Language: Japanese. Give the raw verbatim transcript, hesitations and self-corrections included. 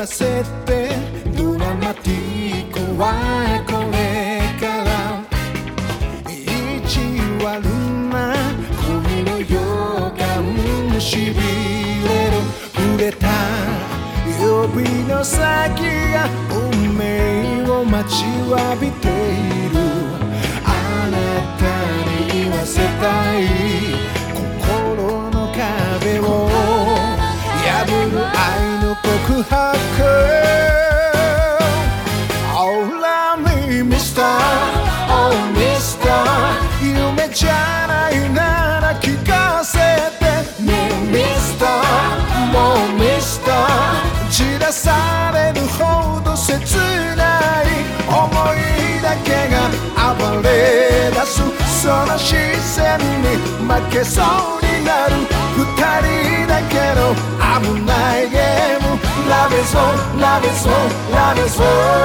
らせてドラマティックはこれから意地悪な恋の予感しびれる触れた指の先が運命を待ちわびているあなたに言わせたい心の壁を破る愛の告白 Oh love me mister Oh mister 夢じゃないなら聞かせてね Mister もう Mister 散らされるほど切ない思いだけが暴れ出すその視線に負けそうになる二人だけの危ないゲーム Love is all, love is all, love is all